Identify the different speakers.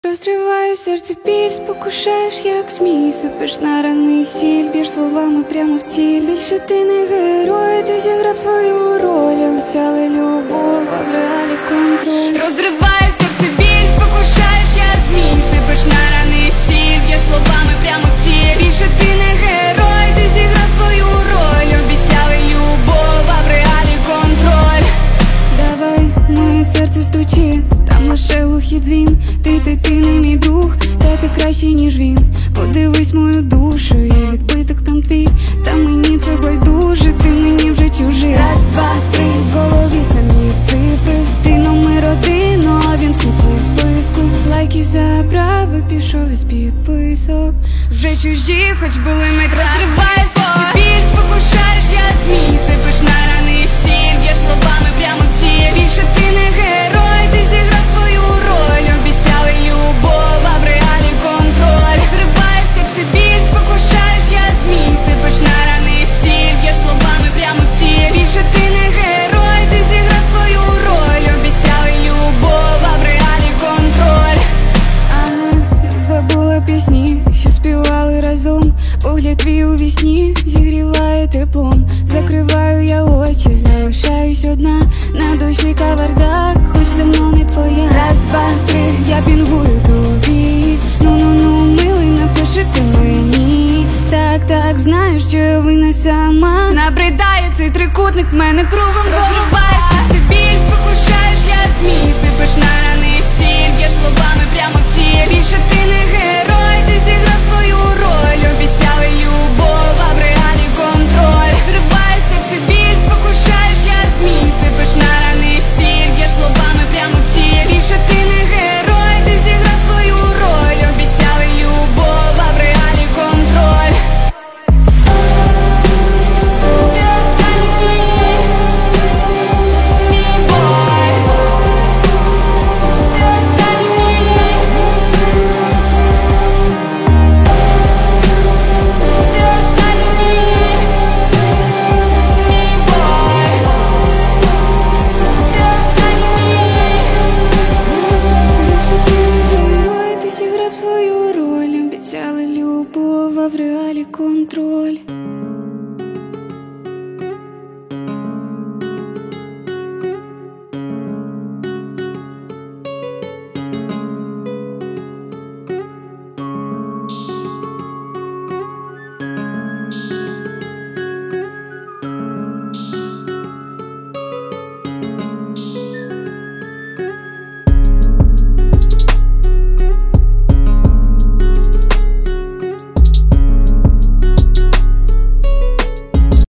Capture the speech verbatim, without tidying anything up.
Speaker 1: Розриваю серце біль, спокушаєш, як змій. Сипиш на рани сіль, б'єш словами прямо в ціль. Більше ти не герой, ти зіграв свою роль. Обіцяли любов, а в реалі контроль. Розриваю серце біль, спокушаєш, як змій. Сипиш на рани сіль, б'єш словами прямо в ціль. Більше ти не герой, ти зіграв свою роль. Обіцяли любов, а в реалі контроль. Давай, моє серце стучить, там лише глухий дзвін. Ти, ти, ти не мій друг, та ти кращий, ніж він. Подивись мою душу, є відбиток там твій. Та мені це байдуже, ти мені вже чужий. Раз, два, три, в голові самі цифри. Ти номер один, а він в кінці списку. Лайків забрав і пішов із підписок. Вже чужі, хоч були ми розриває серце біль, спокушаєш, як змій. Сипиш на рани сіль, б'єш словами прямо в ціль. Більше ти не герой, ти зіграв свою роль. Обіцяли любов, а в реалі контроль. Розриває серце біль, спокушаєш, як змій. Сипиш на рани сіль, б'єш словами прямо в ціль. Більше ти не герой, ти зіграв свою роль. Обіцяли любов, а в реалі контроль. Ага, забула пісні, що співали разом. Погляд твій у вісні зігріває теплом. Закриваю я очі, залишаюсь одна. На душі кавардак, хоч давно не твоя. Раз, два, три, я пінгую тобі. Ну-ну-ну, милий, напиши ти мені. Так, так, знаю, що я винна сама. Набридає цей трикутник, в мене кругом розриває серце біль, спокушаєш, як змій. Сипиш на рани сіль, б'єш словами прямо в ціль. Більше ти не герой, ти зіграв свою роль. Обіцяли любов, а в реалі контроль. Зриває серце біль, спокушаєш, як змій. Сипиш на рани сіль, б'єш словами прямо в ціль. Більше ти не герой, ти зіграв свою роль. Обіцяли любов, а в реалі контроль. Свою роль, обіцяли любов, а в реалі контроль.